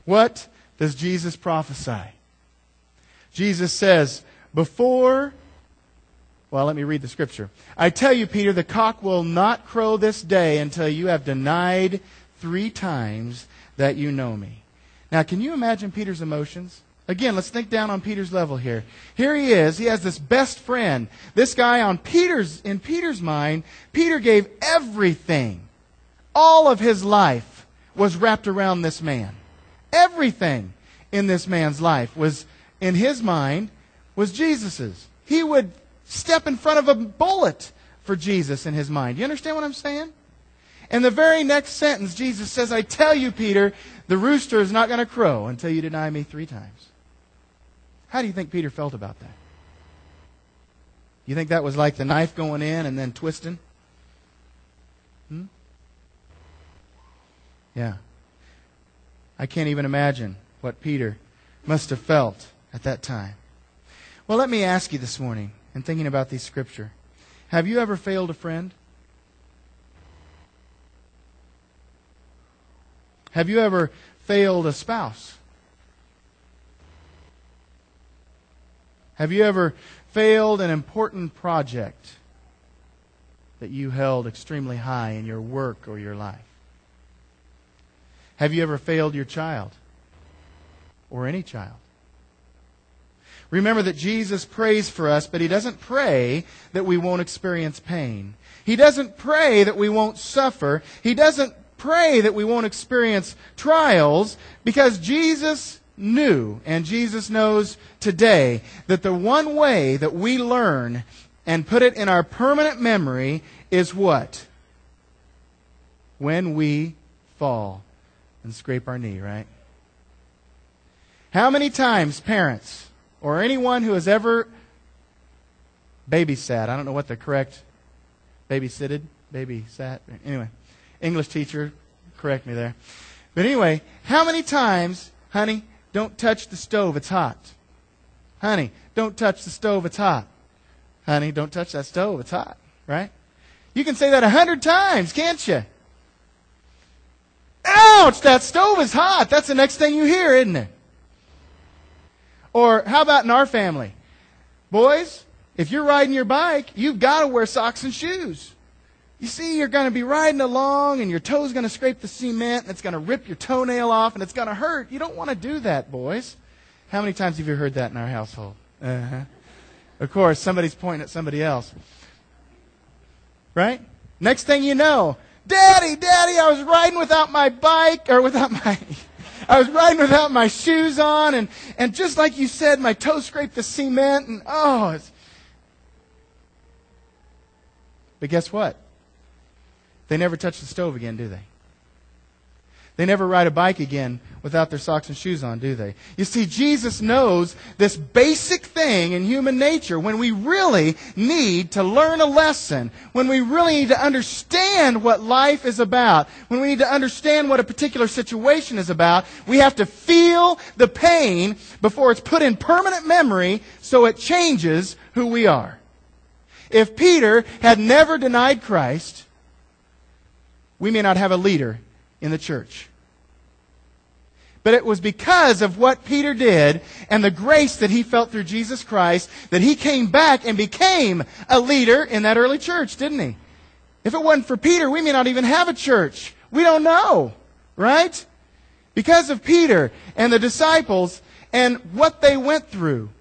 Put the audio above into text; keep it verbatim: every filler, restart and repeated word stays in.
What does Jesus prophesy? Jesus says, before... Well, let me read the scripture. I tell you, Peter, the cock will not crow this day until you have denied three times that you know me. Now, can you imagine Peter's emotions? Again, let's think down on Peter's level here. Here he is. He has this best friend. This guy on Peter's, in Peter's mind, Peter gave everything. All of his life was wrapped around this man. Everything in this man's life was, in his mind, was Jesus's. He would step in front of a bullet for Jesus in his mind. You understand what I'm saying? And the very next sentence, Jesus says, I tell you, Peter, the rooster is not going to crow until you deny me three times. How do you think Peter felt about that? You think that was like the knife going in and then twisting? Hmm? Yeah. I can't even imagine what Peter must have felt at that time. Well, let me ask you this morning, in thinking about these scripture, have you ever failed a friend? Have you ever failed a spouse? Have you ever failed an important project that you held extremely high in your work or your life? Have you ever failed your child or any child? Remember that Jesus prays for us, but He doesn't pray that we won't experience pain. He doesn't pray that we won't suffer. He doesn't pray that we won't experience trials, because Jesus knew, and Jesus knows today, that the one way that we learn and put it in our permanent memory is what? When we fall and scrape our knee, right? How many times, parents, or anyone who has ever babysat, I don't know what the correct, babysitted, babysat, anyway, English teacher, correct me there. But anyway, how many times, honey, don't touch the stove, it's hot. Honey, don't touch the stove, it's hot. Honey, don't touch that stove, it's hot, right? You can say that a hundred times, can't you? Ouch, that stove is hot. That's the next thing you hear, isn't it? Or how about in our family? Boys, if you're riding your bike, you've got to wear socks and shoes. You see, you're going to be riding along and your toe's going to scrape the cement and it's going to rip your toenail off and it's going to hurt. You don't want to do that, boys. How many times have you heard that in our household? Uh-huh. Of course, somebody's pointing at somebody else. Right? Next thing you know, Daddy, Daddy, I was riding without my bike, or without my... I was riding without my shoes on, and, and just like you said, my toe scraped the cement, and oh, it's... But guess what? They never touch the stove again, do they? They never ride a bike again without their socks and shoes on, do they? You see, Jesus knows this basic thing in human nature. When we really need to learn a lesson, when we really need to understand what life is about, when we need to understand what a particular situation is about, we have to feel the pain before it's put in permanent memory so it changes who we are. If Peter had never denied Christ, we may not have a leader in the church. But it was because of what Peter did and the grace that he felt through Jesus Christ that he came back and became a leader in that early church, didn't he? If it wasn't for Peter, we may not even have a church. We don't know, right? Because of Peter and the disciples and what they went through,